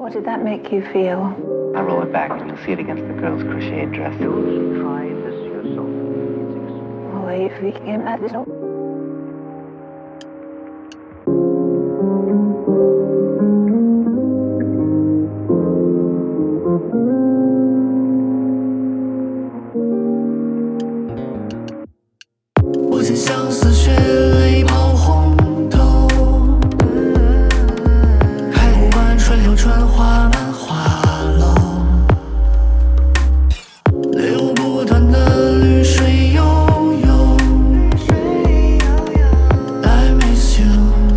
What did that make you feel? I roll it back and you'll see it against the girl's crocheted dress. Don't try this yourself. Oh, if we came at this. 不禁相思血泪抛红头，开不完春柳春花满花楼，流不断的绿水悠悠。I miss you，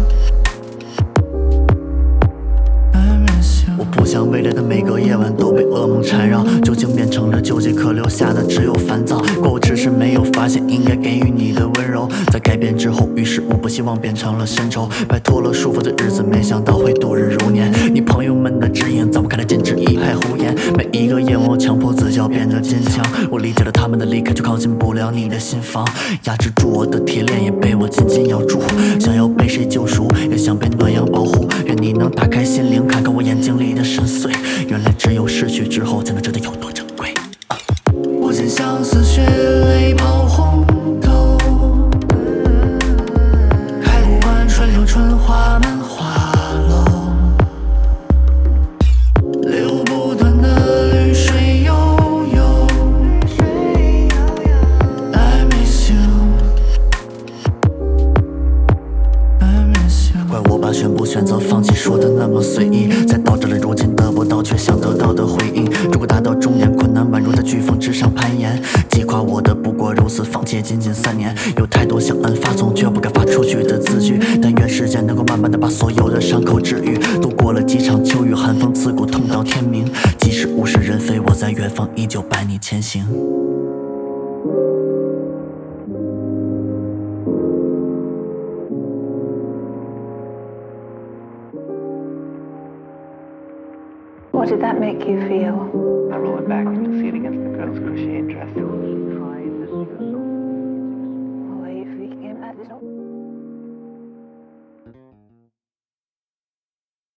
I miss you。我不想未来的每个夜晚都被噩梦缠绕，究竟变成了纠结，可留下的只有烦躁。过我只是没有发现应该给予你的温柔，在改变之后，于是我不希望变成了深仇，摆脱了束缚的日子，没想到会度日如年。你朋友们的指引，在我看来简直一派胡言。每一个夜晚，我强迫自己要变得坚强。我理解了他们的离开，却靠近不了你的心房。压制住我的铁链，也被我紧紧咬住。想要被谁救赎，也想被暖阳保护。愿你能打开心灵，看看我眼睛里的深邃。原来只有失去之后，才能知道有多珍贵。不禁相思血泪抛红头，开不完春柳春花满花楼，流不断的绿水悠悠。I miss you， I miss you。怪我把全部选择放弃说的那么随意，才导致了如今得不到却想得到的回应。如果达到终点，困难宛如在飓风之上攀岩，击垮我的不过如此，放弃仅仅3年。有太多想按发送却不敢发出去的字句，但愿时间能够慢慢的把所有的伤口治愈。度过了几场秋雨，寒风刺骨，痛到天明。即使物是人非，我在远方依旧伴你前行。 What did that make you feel? I roll it back and you'll see it against the girl's crocheted dress. Don't try